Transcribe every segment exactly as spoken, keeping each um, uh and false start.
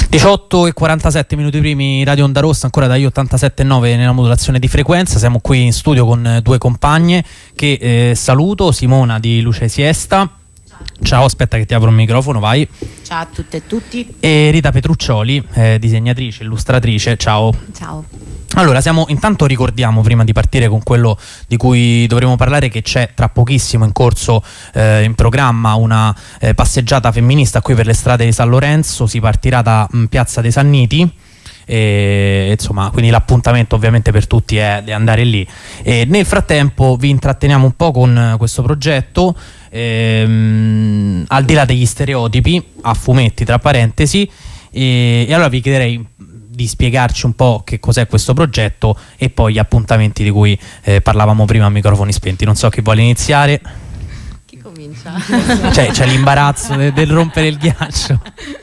diciotto e quarantasette minuti primi, Radio Onda Rossa, ancora da io ottantasette virgola nove nella modulazione di frequenza. Siamo qui in studio con due compagne che eh, saluto. Simona di Luce Siesta. Ciao, aspetta che ti apro il microfono, vai. Ciao a tutte e tutti. E Rita Petruccioli, eh, disegnatrice, illustratrice. Ciao. Ciao. Allora, siamo, intanto ricordiamo, prima di partire con quello di cui dovremo parlare, che c'è tra pochissimo in corso, eh, in programma, una eh, passeggiata femminista qui per le strade di San Lorenzo. Si partirà da mh, Piazza dei Sanniti. E, insomma, quindi l'appuntamento ovviamente per tutti è di andare lì. E nel frattempo vi intratteniamo un po' con questo progetto, ehm, al di là degli stereotipi, a fumetti tra parentesi, e, e allora vi chiederei di spiegarci un po' che cos'è questo progetto e poi gli appuntamenti di cui eh, parlavamo prima a microfoni spenti. Non so chi vuole iniziare. Chi comincia? Cioè, c'è l'imbarazzo del, del rompere il ghiaccio.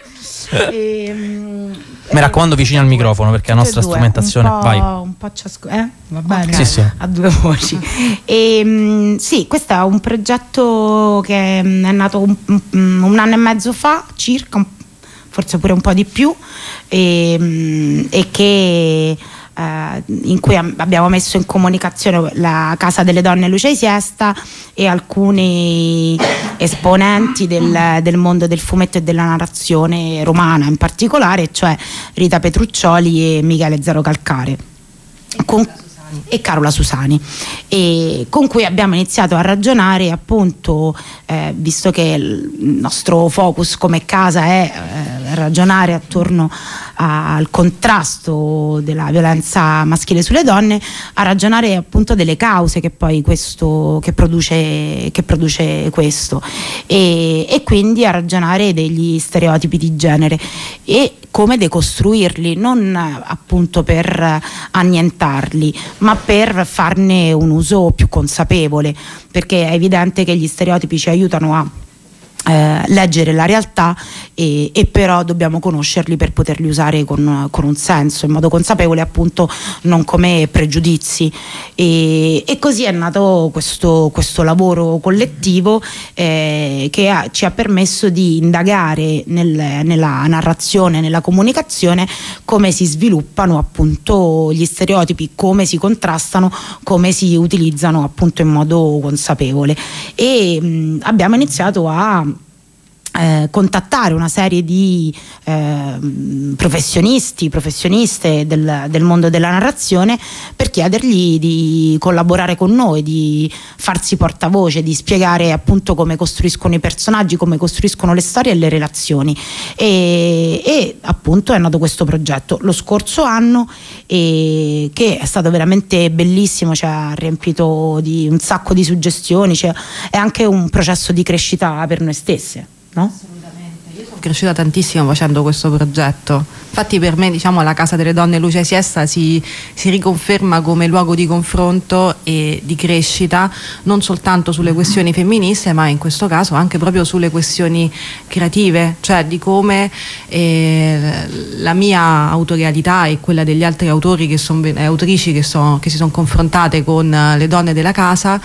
Ehm, Mi raccomando, vicino al microfono, perché la nostra due, strumentazione un po', vai. un po' ciascuno, eh? Va bene? Sì, sì. A due voci. E, sì, questo è un progetto che è nato un, un anno e mezzo fa circa, forse pure un po' di più, e, e che Uh, in cui abbiamo messo in comunicazione la Casa delle Donne Luce Siesta e alcuni esponenti del, del mondo del fumetto e della narrazione romana in particolare, cioè Rita Petruccioli e Michele Zero Calcare con, e Carola Susani, e con cui abbiamo iniziato a ragionare, appunto, eh, visto che il nostro focus come casa è eh, ragionare attorno al contrasto della violenza maschile sulle donne, a ragionare appunto delle cause che poi questo che produce, che produce questo, e, e quindi a ragionare degli stereotipi di genere e come decostruirli, non appunto per annientarli, ma per farne un uso più consapevole, perché è evidente che gli stereotipi ci aiutano a Eh, leggere la realtà, e, e però dobbiamo conoscerli per poterli usare con, con un senso, in modo consapevole, appunto, non come pregiudizi, e, e così è nato questo, questo lavoro collettivo eh, che ha, ci ha permesso di indagare nel, nella narrazione, nella comunicazione, come si sviluppano appunto gli stereotipi, come si contrastano, come si utilizzano appunto in modo consapevole, e mh, abbiamo iniziato a Eh, contattare una serie di eh, professionisti, professioniste del, del mondo della narrazione, per chiedergli di collaborare con noi, di farsi portavoce, di spiegare appunto come costruiscono i personaggi, come costruiscono le storie e le relazioni, e, e appunto è nato questo progetto lo scorso anno, e che è stato veramente bellissimo, ci ha riempito di un sacco di suggestioni, cioè è anche un processo di crescita per noi stesse. No? Assolutamente, io sono cresciuta tantissimo facendo questo progetto. Infatti per me, diciamo, la Casa delle Donne Luce Siesta si, si riconferma come luogo di confronto e di crescita, non soltanto sulle questioni femministe, ma in questo caso anche proprio sulle questioni creative, cioè di come eh, la mia autorialità e quella degli altri autori che son, eh, autrici che, so, che si sono confrontate con le donne della casa,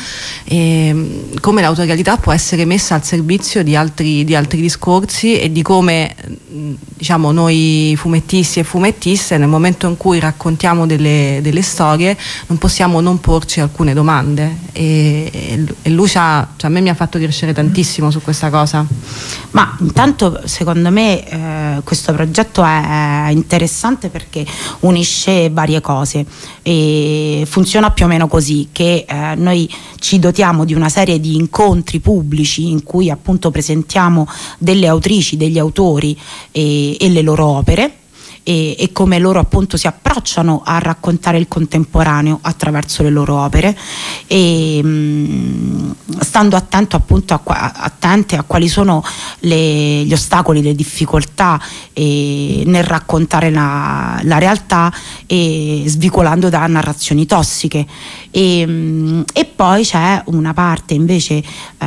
eh, come l'autorialità può essere messa al servizio di altri, di altri discorsi, e di come, diciamo, noi fumettisti e fumettiste, nel momento in cui raccontiamo delle, delle storie, non possiamo non porci alcune domande, e, e, e Lucia, cioè, a me mi ha fatto crescere tantissimo su questa cosa. Ma intanto secondo me eh, questo progetto è interessante perché unisce varie cose, e funziona più o meno così, che eh, noi ci dotiamo di una serie di incontri pubblici in cui appunto presentiamo delle autrici, degli autori e, e le loro opere, e, e come loro appunto si approcciano a raccontare il contemporaneo attraverso le loro opere, e mh, stando attento appunto a, a, attente a quali sono le, gli ostacoli, le difficoltà e, nel raccontare la, la realtà, e svicolando da narrazioni tossiche, e, mh, e poi c'è una parte invece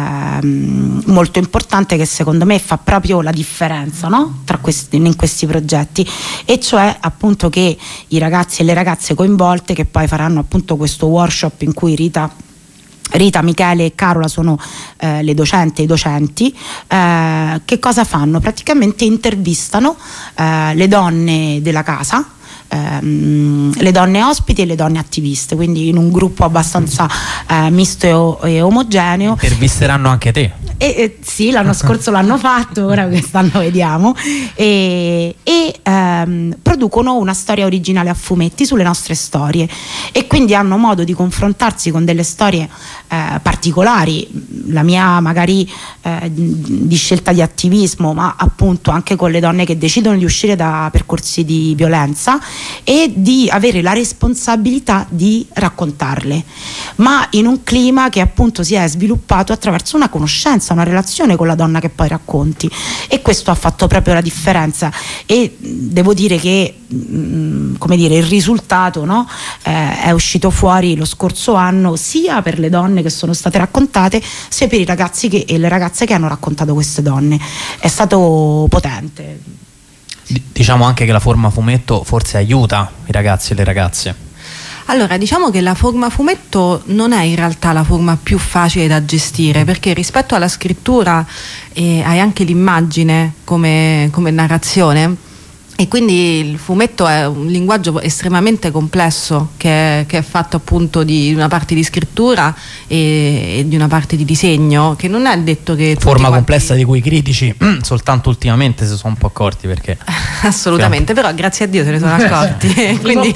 ehm, molto importante che secondo me fa proprio la differenza, no? Tra questi, in questi progetti, e cioè appunto che i ragazzi e le ragazze coinvolte, che poi faranno appunto questo workshop in cui Rita Rita, Michele e Carola sono eh, le docenti e i docenti. Eh, che cosa fanno? Praticamente intervistano eh, le donne della casa, ehm, le donne ospiti e le donne attiviste, quindi in un gruppo abbastanza eh, misto e, o- e omogeneo. Intervisteranno anche te. E, e, sì, l'anno scorso l'hanno fatto, ora quest'anno vediamo, e, e ehm, producono una storia originale a fumetti sulle nostre storie, e quindi hanno modo di confrontarsi con delle storie eh, particolari, la mia magari eh, di scelta di attivismo, ma appunto anche con le donne che decidono di uscire da percorsi di violenza e di avere la responsabilità di raccontarle, ma in un clima che appunto si è sviluppato attraverso una conoscenza, una relazione con la donna che poi racconti, e questo ha fatto proprio la differenza. E devo dire che mh, come dire, il risultato, no? eh, è uscito fuori lo scorso anno, sia per le donne che sono state raccontate, sia per i ragazzi che, e le ragazze che hanno raccontato queste donne. È stato potente. D- diciamo anche che la forma fumetto forse aiuta i ragazzi e le ragazze. Allora, diciamo che la forma fumetto non è in realtà la forma più facile da gestire, perché rispetto alla scrittura eh, hai anche l'immagine come, come narrazione, e quindi il fumetto è un linguaggio estremamente complesso che, che è fatto appunto di una parte di scrittura e, e di una parte di disegno, che non è detto che Forma quanti... complessa di cui i critici soltanto ultimamente si sono un po' accorti, perché assolutamente, però grazie a Dio se ne sono accorti. Quindi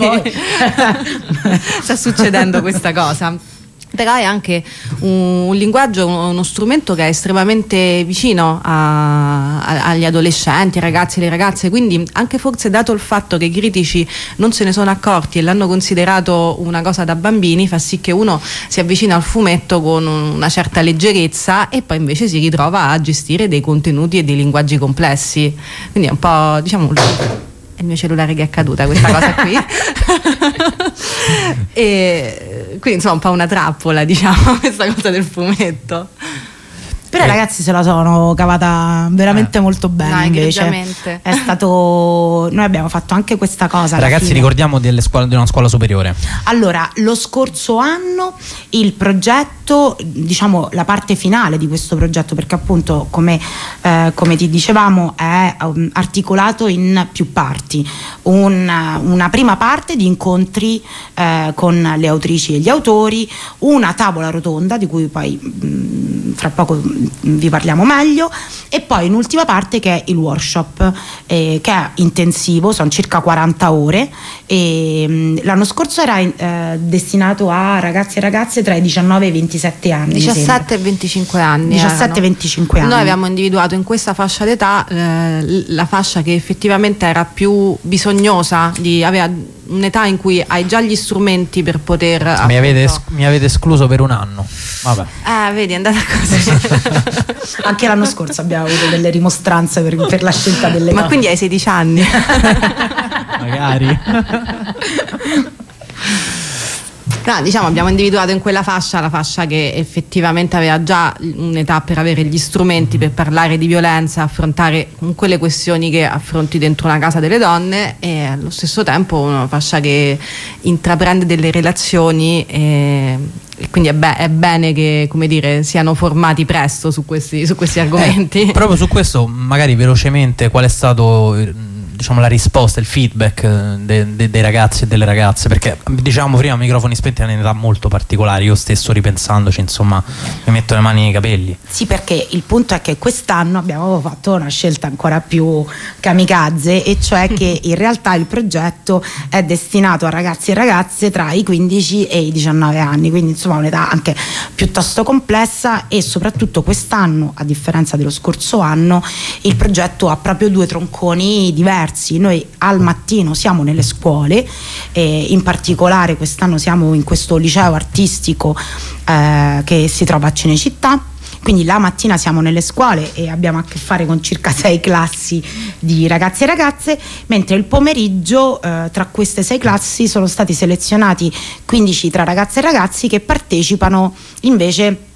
sta succedendo questa cosa. Però è anche un, un linguaggio, uno strumento che è estremamente vicino a, a, agli adolescenti, ai ragazzi e alle ragazze, quindi anche forse dato il fatto che i critici non se ne sono accorti e l'hanno considerato una cosa da bambini, fa sì che uno si avvicina al fumetto con una certa leggerezza e poi invece si ritrova a gestire dei contenuti e dei linguaggi complessi. Quindi è un po', diciamo, è il mio cellulare che è caduta questa cosa qui. E quindi insomma un po' una trappola, diciamo, questa cosa del fumetto. Però i ragazzi se la sono cavata veramente eh. molto bene. No, invece è stato, noi abbiamo fatto anche questa cosa. Ragazzi, ricordiamo delle scuole, di una scuola superiore. Allora, lo scorso anno il progetto, diciamo la parte finale di questo progetto, perché appunto come, eh, come ti dicevamo è um, articolato in più parti. Un, una prima parte di incontri eh, con le autrici e gli autori, una tavola rotonda di cui poi mh, fra poco vi parliamo meglio, e poi un'ultima parte che è il workshop, eh, che è intensivo, sono circa quaranta ore, e mh, l'anno scorso era eh, destinato a ragazzi e ragazze tra i diciannove e i ventisette anni, diciassette e venticinque anni diciassette e venticinque anni. Noi abbiamo individuato in questa fascia d'età eh, la fascia che effettivamente era più bisognosa, di, aveva un'età in cui hai già gli strumenti per poter mi appunto... avete, es- mi avete escluso per un anno. Vabbè. Eh, vedi, è andata così. Anche l'anno scorso abbiamo avuto delle rimostranze per, per la scelta delle Ma cose. quindi hai sedici anni? Magari. No, diciamo abbiamo individuato in quella fascia la fascia che effettivamente aveva già un'età per avere gli strumenti per parlare di violenza, affrontare quelle questioni che affronti dentro una casa delle donne, e allo stesso tempo una fascia che intraprende delle relazioni e, e quindi è, be- è bene che, come dire, siano formati presto su questi, su questi argomenti. Eh, proprio su questo, magari velocemente, qual è stato, diciamo, la risposta, il feedback de, de, dei ragazzi e delle ragazze, perché diciamo prima microfoni spenti è un'età molto particolare, io stesso ripensandoci insomma mi metto le mani nei capelli. Sì, perché il punto è che quest'anno abbiamo fatto una scelta ancora più kamikaze, e cioè che in realtà il progetto è destinato a ragazzi e ragazze tra i quindici e i diciannove anni, quindi insomma un'età anche piuttosto complessa, e soprattutto quest'anno, a differenza dello scorso anno, il progetto ha proprio due tronconi diversi. Noi al mattino siamo nelle scuole, eh, in particolare quest'anno siamo in questo liceo artistico eh, che si trova a Cinecittà, quindi la mattina siamo nelle scuole e abbiamo a che fare con circa sei classi di ragazzi e ragazze, mentre il pomeriggio eh, tra queste sei classi sono stati selezionati quindici tra ragazze e ragazzi che partecipano invece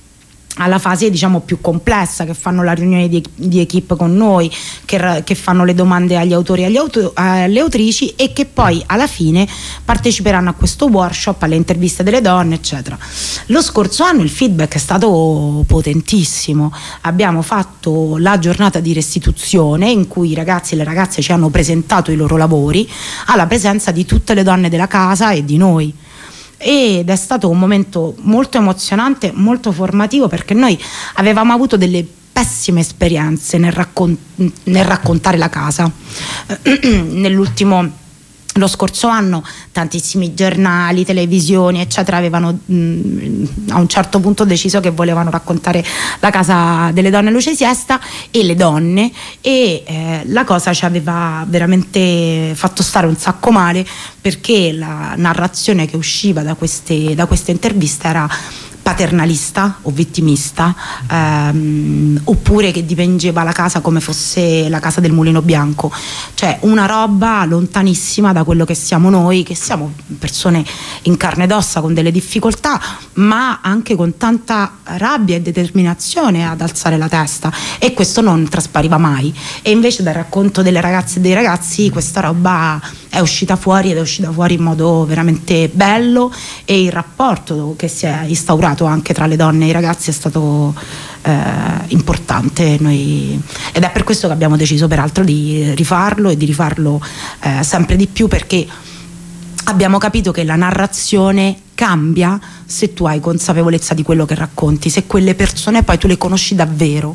alla fase diciamo più complessa, che fanno la riunione di, di equipe con noi, che, che fanno le domande agli autori e agli auto, alle autrici, e che poi alla fine parteciperanno a questo workshop, alle interviste delle donne eccetera. Lo scorso anno il feedback è stato potentissimo, abbiamo fatto la giornata di restituzione in cui i ragazzi e le ragazze ci hanno presentato i loro lavori alla presenza di tutte le donne della casa e di noi, ed è stato un momento molto emozionante, molto formativo, perché noi avevamo avuto delle pessime esperienze nel, raccon- nel raccontare la casa. Nell'ultimo Lo scorso anno tantissimi giornali, televisioni eccetera avevano mh, a un certo punto deciso che volevano raccontare la casa delle donne Luce Siesta e le donne, e eh, la cosa ci aveva veramente fatto stare un sacco male, perché la narrazione che usciva da queste, da queste interviste era paternalista o vittimista, ehm, oppure che dipingeva la casa come fosse la casa del Mulino Bianco, cioè una roba lontanissima da quello che siamo noi, che siamo persone in carne ed ossa con delle difficoltà, ma anche con tanta rabbia e determinazione ad alzare la testa, e questo non traspariva mai. E invece dal racconto delle ragazze e dei ragazzi questa roba è uscita fuori, ed è uscita fuori in modo veramente bello, e il rapporto che si è instaurato anche tra le donne e i ragazzi è stato eh, importante, noi, ed è per questo che abbiamo deciso peraltro di rifarlo e di rifarlo eh, sempre di più, perché abbiamo capito che la narrazione cambia se tu hai consapevolezza di quello che racconti, se quelle persone poi tu le conosci davvero,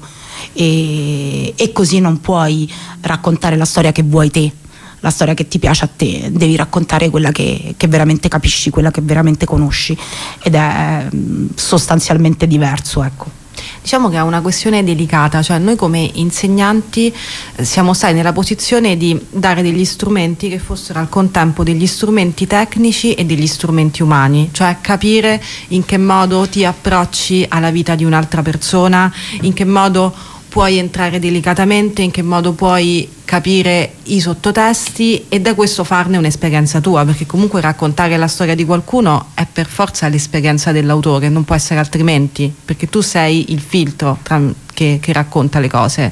e, e così non puoi raccontare la storia che vuoi te, la storia che ti piace a te, devi raccontare quella che, che veramente capisci, quella che veramente conosci, ed è sostanzialmente diverso, ecco. Diciamo che è una questione delicata, cioè noi come insegnanti siamo stati nella posizione di dare degli strumenti che fossero al contempo degli strumenti tecnici e degli strumenti umani, cioè capire in che modo ti approcci alla vita di un'altra persona, in che modo puoi entrare delicatamente, in che modo puoi capire i sottotesti, e da questo farne un'esperienza tua, perché comunque raccontare la storia di qualcuno è per forza l'esperienza dell'autore, non può essere altrimenti, perché tu sei il filtro tra, che, che racconta le cose,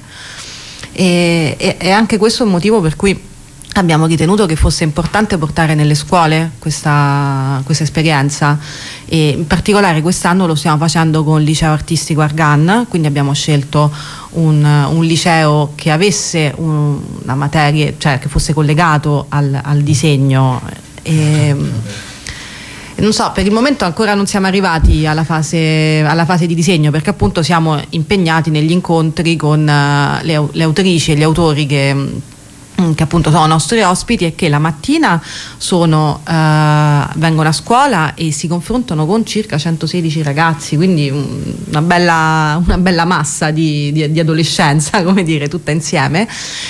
e, e, e anche questo è un motivo per cui abbiamo ritenuto che fosse importante portare nelle scuole questa, questa esperienza, e in particolare quest'anno lo stiamo facendo con il liceo artistico Argan, quindi abbiamo scelto un, un liceo che avesse un, una materia, cioè che fosse collegato al, al disegno, e, non so, per il momento ancora non siamo arrivati alla fase, alla fase di disegno, perché appunto siamo impegnati negli incontri con uh, le, le autrici e gli autori che che appunto sono nostri ospiti, e che la mattina sono, eh, vengono a scuola e si confrontano con circa centosedici ragazzi, quindi una bella, una bella massa di, di, di adolescenza, come dire, tutta insieme,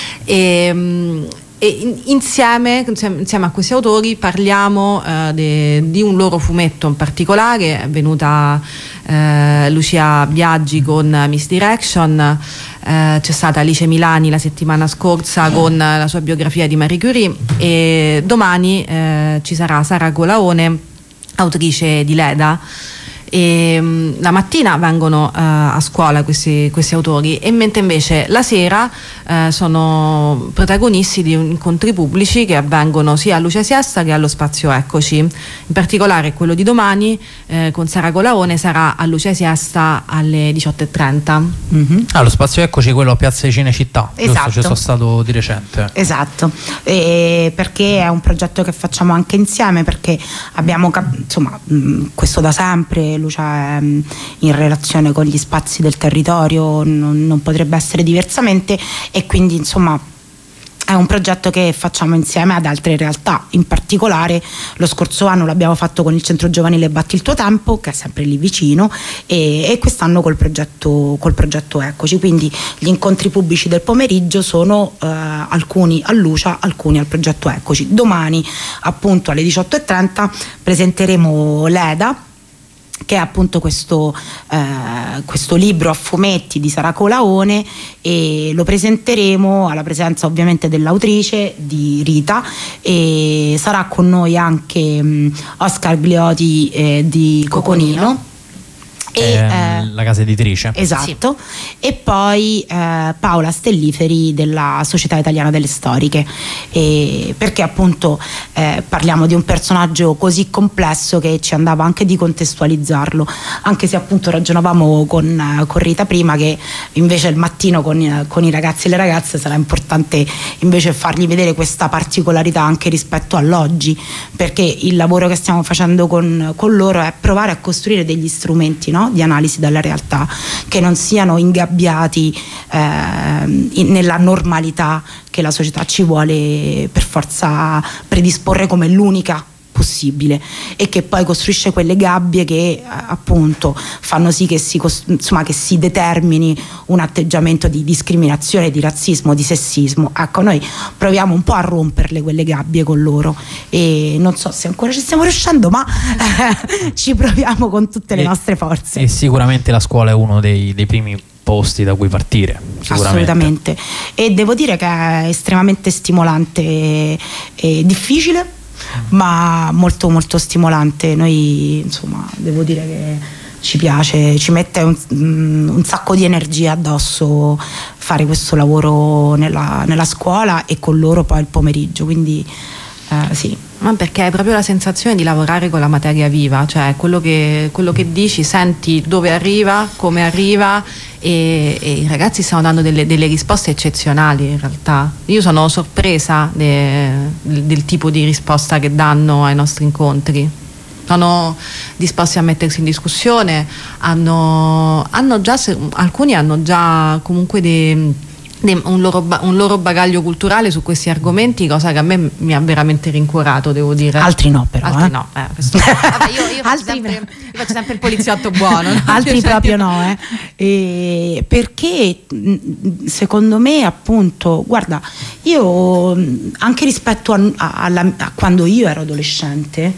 e, e insieme, insieme a questi autori parliamo eh, de, di un loro fumetto in particolare. È venuta eh, Lucia Biaggi con Misdirection, eh, c'è stata Alice Milani la settimana scorsa con la sua biografia di Marie Curie, e domani eh, ci sarà Sara Colaone, autrice di Leda. E, um, la mattina vengono uh, a scuola questi, questi autori, e mentre invece la sera uh, sono protagonisti di incontri pubblici che avvengono sia a Luce Siesta che allo Spazio Eccoci. In particolare quello di domani eh, con Sara Colaone sarà a Luce Siesta alle diciotto e trenta. Mm-hmm. Ah, lo Spazio Eccoci, quello a Piazza di Cinecittà, esatto. Giusto? Ci sono stato di recente. Esatto, e perché è un progetto che facciamo anche insieme, perché abbiamo cap- insomma mh, questo da sempre. Lucia è in relazione con gli spazi del territorio, non, non potrebbe essere diversamente, e quindi insomma è un progetto che facciamo insieme ad altre realtà. In particolare lo scorso anno l'abbiamo fatto con il Centro Giovanile Batti il tuo tempo, che è sempre lì vicino, e, e quest'anno col progetto, col progetto Eccoci. Quindi gli incontri pubblici del pomeriggio sono eh, alcuni a Lucia, alcuni al progetto Eccoci. Domani appunto alle diciotto e trenta presenteremo Leda, che è appunto questo, eh, questo libro a fumetti di Sara Colaone, e lo presenteremo alla presenza ovviamente dell'autrice, di Rita, e sarà con noi anche mh, Oscar Glioti eh, di Coconino, E, eh, la casa editrice. Esatto. Sì. E poi eh, Paola Stelliferi della Società Italiana delle Storiche, e perché appunto eh, parliamo di un personaggio così complesso che ci andava anche di contestualizzarlo, anche se appunto ragionavamo con, con Rita prima che invece il mattino con, con i ragazzi e le ragazze sarà importante invece fargli vedere questa particolarità anche rispetto all'oggi, perché il lavoro che stiamo facendo con, con loro è provare a costruire degli strumenti, no? Di analisi della realtà che non siano ingabbiati eh, in, nella normalità che la società ci vuole per forza predisporre come l'unica possibile, e che poi costruisce quelle gabbie che eh, appunto fanno sì che si, insomma, che si determini un atteggiamento di discriminazione, di razzismo, di sessismo. Ecco, noi proviamo un po' a romperle quelle gabbie con loro, e non so se ancora ci stiamo riuscendo, ma eh, ci proviamo con tutte le e, nostre forze. E sicuramente la scuola è uno dei, dei primi posti da cui partire, assolutamente, e devo dire che è estremamente stimolante e, e difficile, ma molto molto stimolante. Noi insomma devo dire che ci piace, ci mette un, un sacco di energia addosso fare questo lavoro nella, nella scuola e con loro poi il pomeriggio, quindi eh, sì. Ma perché è proprio la sensazione di lavorare con la materia viva, cioè quello che, quello che dici, senti dove arriva, come arriva, e, e i ragazzi stanno dando delle, delle risposte eccezionali in realtà. Io sono sorpresa de, del tipo di risposta che danno ai nostri incontri. Sono disposti a mettersi in discussione, hanno, hanno già, alcuni hanno già comunque dei Un loro, un loro bagaglio culturale su questi argomenti, cosa che a me mi ha veramente rincuorato, devo dire. Altri no, però. Altri eh. no. Eh, questo, vabbè, io, io, faccio sempre, io faccio sempre il poliziotto buono. No? Altri cioè, proprio no, eh. E perché secondo me, appunto, guarda, io anche rispetto a, a, alla, a quando io ero adolescente,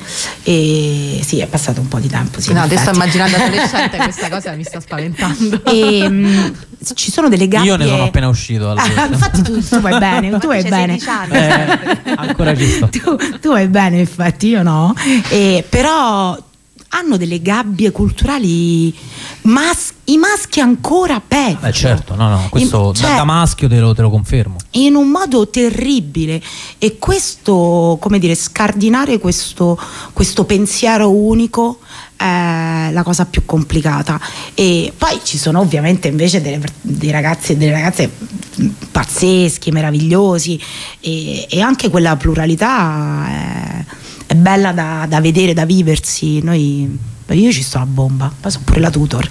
e sì, è passato un po' di tempo. Sì, no, adesso immaginando adolescente questa cosa mi sta spaventando. E, mh, ci sono delle gabbie. Io ne sono appena uscito. Ah, infatti tu, tu vai bene, tu vai bene. Eh, ancora ci sto. Tu, tu vai bene, infatti, io no. E, però hanno delle gabbie culturali, mas- i maschi ancora peggio. Eh certo, no, no, questo in, cioè, da, da maschio te lo, te lo confermo. In un modo terribile, e questo, come dire, scardinare questo, questo pensiero unico è la cosa più complicata. E poi ci sono ovviamente invece delle, dei ragazzi e delle ragazze pazzeschi, meravigliosi, e, e anche quella pluralità è, è bella da, da vedere, da viversi. Noi io ci sto a bomba, poi sono pure la tutor.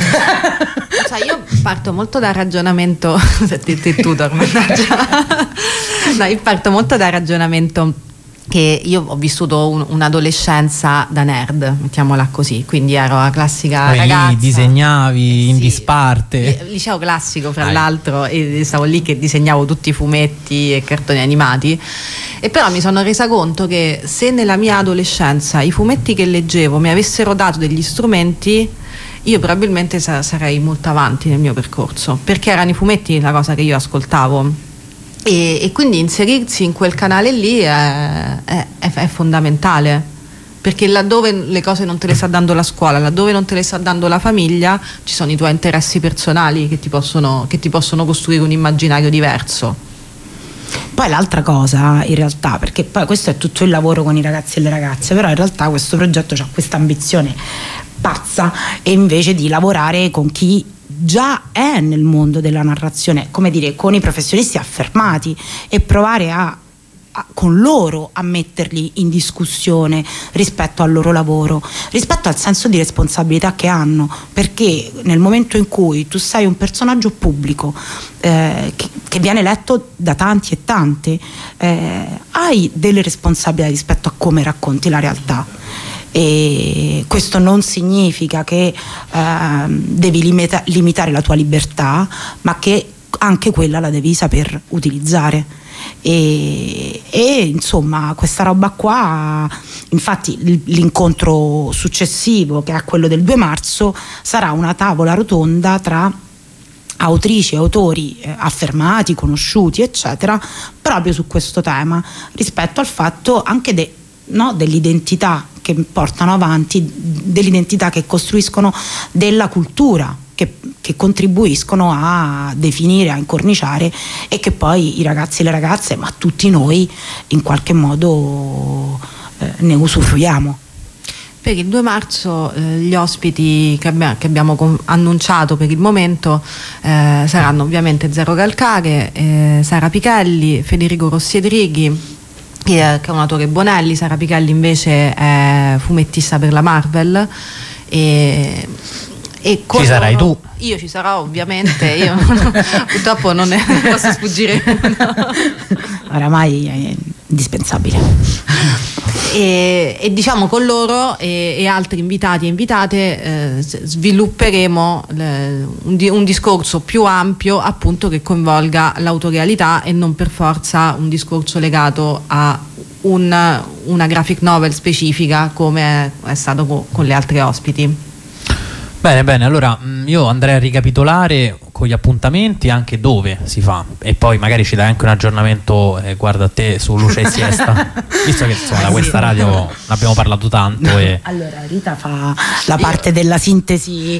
Cioè, io parto molto dal ragionamento te, te tutor, mannaggia. No, io parto molto dal ragionamento che io ho vissuto un, un'adolescenza da nerd, mettiamola così, quindi ero la classica poi ragazza. Lì disegnavi in sì, disparte. Liceo classico, fra Dai. l'altro, e stavo lì che disegnavo tutti i fumetti e cartoni animati. E però mi sono resa conto che se nella mia adolescenza i fumetti che leggevo mi avessero dato degli strumenti, io probabilmente sa- sarei molto avanti nel mio percorso, perché erano i fumetti la cosa che io ascoltavo. E, e quindi inserirsi in quel canale lì è, è, è fondamentale, perché laddove le cose non te le sta dando la scuola, laddove non te le sta dando la famiglia, ci sono i tuoi interessi personali che ti possono, che ti possono costruire un immaginario diverso. Poi l'altra cosa, in realtà, perché poi questo è tutto il lavoro con i ragazzi e le ragazze, però in realtà questo progetto ha questa ambizione pazza, e invece di lavorare con chi già è nel mondo della narrazione, come dire, con i professionisti affermati, e provare a, a con loro a metterli in discussione rispetto al loro lavoro, rispetto al senso di responsabilità che hanno, perché nel momento in cui tu sei un personaggio pubblico eh, che, che viene letto da tanti e tante, eh, hai delle responsabilità rispetto a come racconti la realtà. E questo non significa che eh, devi limita- limitare la tua libertà, ma che anche quella la devi saper utilizzare. E, e insomma questa roba qua, infatti l'incontro successivo, che è quello del due marzo, sarà una tavola rotonda tra autrici e autori eh, affermati, conosciuti, eccetera, proprio su questo tema, rispetto al fatto anche de- no, dell'identità che portano avanti dell'identità, che costruiscono della cultura, che, che contribuiscono a definire, a incorniciare, e che poi i ragazzi e le ragazze, ma tutti noi, in qualche modo eh, ne usufruiamo. Per il due marzo eh, gli ospiti che, abbia, che abbiamo con, annunciato per il momento eh, saranno ovviamente Zero Calcare, eh, Sara Pichelli, Federico Rossiedrighi, che è un autore Bonelli. Sara Pichelli invece è fumettista per la Marvel. E, e ci sarai tu? Io ci sarò ovviamente, io purtroppo non, ne, non posso sfuggire uno. Oramai è indispensabile. E, e diciamo con loro e, e altri invitati e invitate eh, svilupperemo le, un, di, un discorso più ampio, appunto, che coinvolga l'autorialità e non per forza un discorso legato a un, una graphic novel specifica come è, è stato co, con le altre ospiti. Bene, bene, allora io andrei a ricapitolare con gli appuntamenti anche dove si fa, e poi magari ci dai anche un aggiornamento, eh, guarda a te, su Luce e Siesta, visto che insomma da questa radio ne abbiamo parlato tanto. E... Allora Rita fa la parte della sintesi.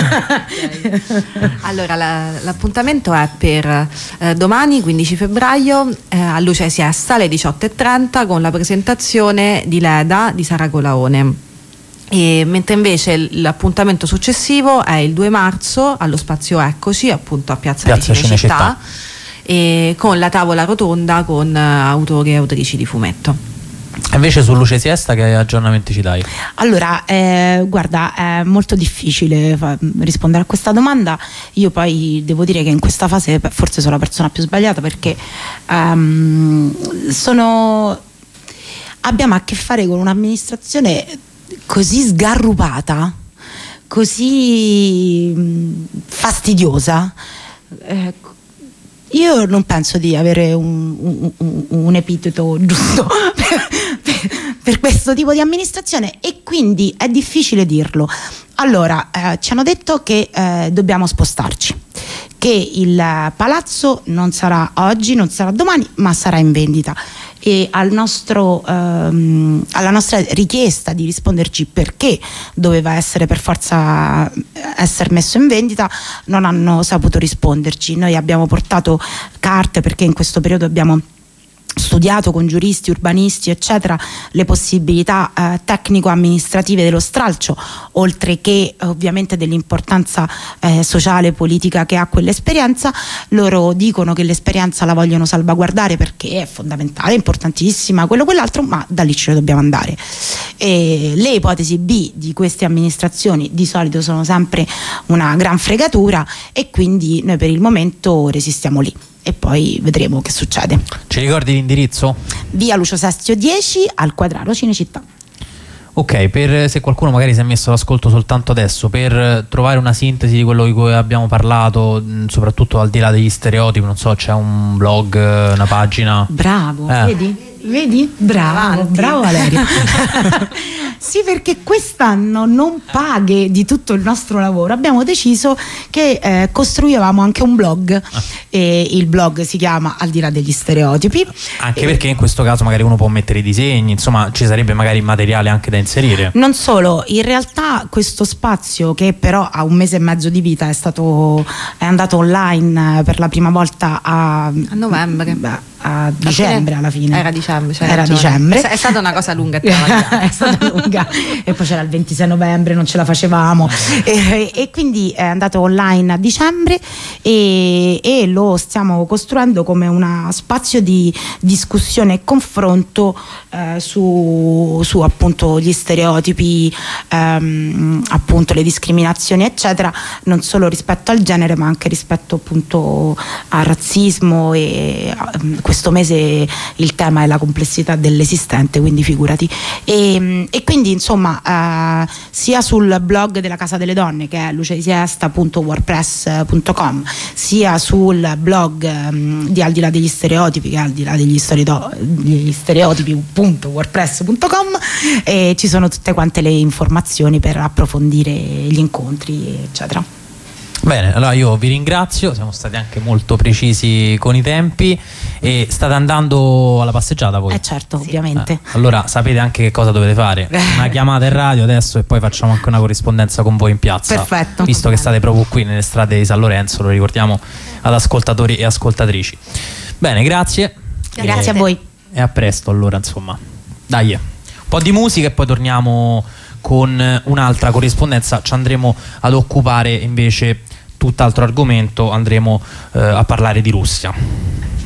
Allora la, l'appuntamento è per eh, domani quindici febbraio eh, a Luce e Siesta alle diciotto e trenta con la presentazione di Leda di Sara Colaone. E mentre invece l'appuntamento successivo è il due marzo allo Spazio Eccoci, appunto a Piazza, Piazza di Cinecittà, Cinecittà, e con la tavola rotonda con uh, autori e autrici di fumetto. Invece su Luce Siesta che aggiornamenti ci dai? Allora, eh, guarda, è molto difficile fa- rispondere a questa domanda. Io poi devo dire che in questa fase forse sono la persona più sbagliata, perché um, sono abbiamo a che fare con un'amministrazione così sgarrupata, così mh, fastidiosa. Eh, io non penso di avere un, un, un epiteto giusto per, per, per questo tipo di amministrazione, e quindi è difficile dirlo. Allora, eh, ci hanno detto che eh, dobbiamo spostarci, che il palazzo non sarà oggi, non sarà domani, ma sarà in vendita. E al nostro, ehm, alla nostra richiesta di risponderci perché doveva essere per forza essere messo in vendita, non hanno saputo risponderci. Noi abbiamo portato carte, perché in questo periodo abbiamo studiato con giuristi, urbanisti eccetera le possibilità eh, tecnico-amministrative dello stralcio, oltre che ovviamente dell'importanza eh, sociale e politica che ha quell'esperienza. Loro dicono che l'esperienza la vogliono salvaguardare perché è fondamentale, importantissima, quello quell'altro, ma da lì ce ne dobbiamo andare. E le ipotesi B di queste amministrazioni di solito sono sempre una gran fregatura, e quindi noi per il momento resistiamo lì e poi vedremo che succede. Ci ricordi l'indirizzo? Via Lucio Sestio dieci al quadrato Cinecittà. Ok, per se qualcuno magari si è messo all'ascolto soltanto adesso, per trovare una sintesi di quello di cui abbiamo parlato, soprattutto al di là degli stereotipi, non so, c'è un blog, una pagina? Bravo, eh. vedi? Vedi? Bravo, Avanti. bravo Valerio. Sì, perché quest'anno, non paghe di tutto il nostro lavoro, abbiamo deciso che eh, costruivamo anche un blog, ah. e il blog si chiama Al di là degli stereotipi. Anche e perché in questo caso magari uno può mettere i disegni, insomma ci sarebbe magari materiale anche da inserire. Non solo, in realtà questo spazio, che però ha un mese e mezzo di vita, è stato è andato online per la prima volta a, a novembre, a, a dicembre alla fine. Era dicembre, cioè era dicembre. È stata una cosa lunga. È stata lunga. E poi c'era il ventisei novembre, non ce la facevamo, e, e quindi è andato online a dicembre, e, e lo stiamo costruendo come uno spazio di discussione e confronto eh, su, su appunto gli stereotipi, ehm, appunto le discriminazioni eccetera, non solo rispetto al genere ma anche rispetto appunto al razzismo, e questo mese il tema è la complessità dell'esistente, quindi figurati. E, e quindi insomma eh, sia sul blog della Casa delle Donne, che è lucesiesta punto wordpress punto com, sia sul blog um, di Al di là degli stereotipi, che è al di là degli, stereotipi, degli stereotipi punto wordpress punto com, e ci sono tutte quante le informazioni per approfondire gli incontri eccetera. Bene, allora io vi ringrazio, siamo stati anche molto precisi con i tempi. E state andando alla passeggiata voi? Eh certo, sì, ovviamente. Eh, allora sapete anche che cosa dovete fare. Una chiamata in radio adesso e poi facciamo anche una corrispondenza con voi in piazza. Perfetto. Visto che state proprio qui nelle strade di San Lorenzo, lo ricordiamo ad ascoltatori e ascoltatrici. Bene, grazie. Grazie e, a voi. E a presto allora, insomma. Dai, un po' di musica e poi torniamo con un'altra corrispondenza. Ci andremo ad occupare invece tutt'altro argomento, andremo eh, a parlare di Russia.